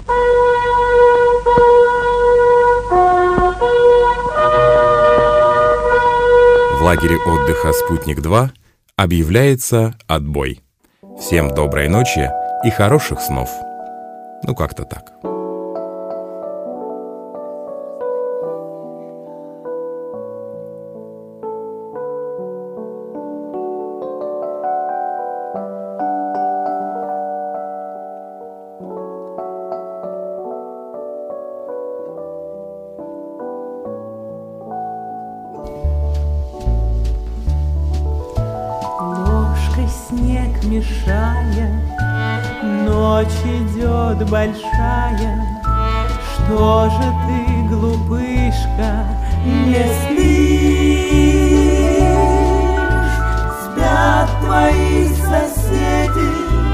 В лагере отдыха «Спутник-2» объявляется отбой. Всем доброй ночи и хороших снов. Ну, как-то так. Снег мешая, ночь идет большая. Что же ты, глупышка, не спишь? Спят твои соседи,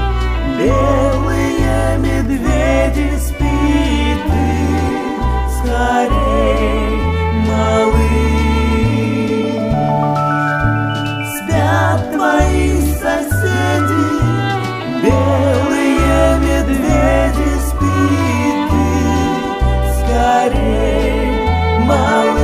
белые медведи, спи ты скорей, малыш. Спят твои соседи, белые медведи, спи ты скорей, малыш.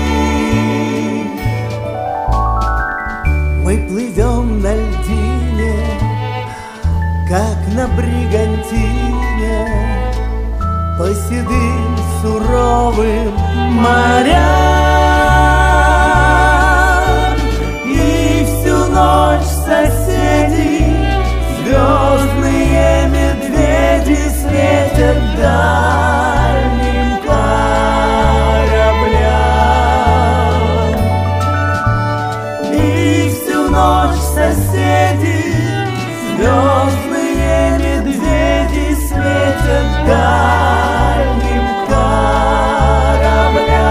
Мы плывем на льдине, как на бригантине, по седым суровым морям. Ночь соседи, звездные медведи светят дальним кораблям. И всю ночь соседи, звездные медведи светят дальним кораблям.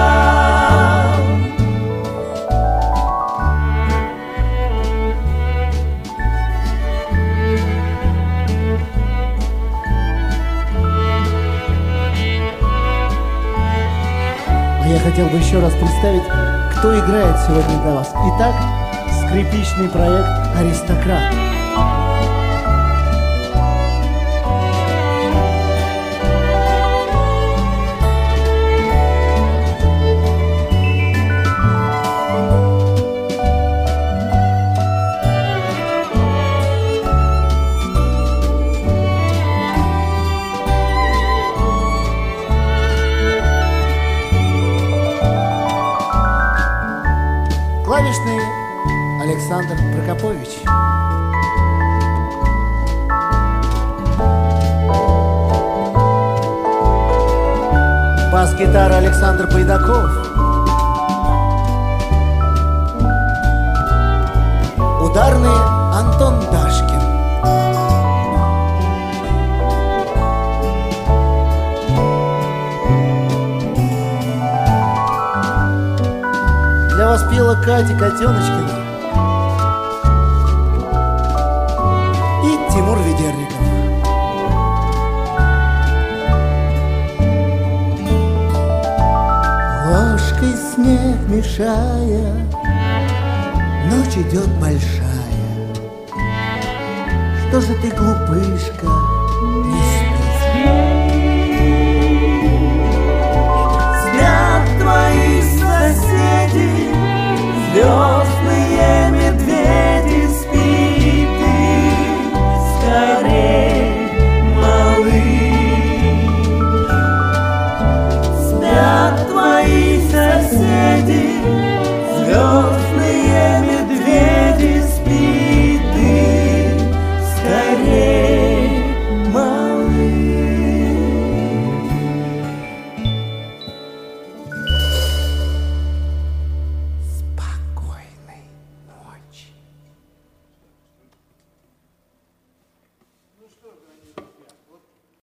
Я хотел бы еще раз представить, кто играет сегодня для вас. Итак, скрипичный проект «Аристократ». Клавишный Александр Прокопович. Бас-гитара Александр Пайдаков. Ударные Антон Дашкин. Для вас пела Катя Котеночкина и Тимур Ведерников. Ложкой снег мешая, ночь идет большая. Что же ты, глупышка, не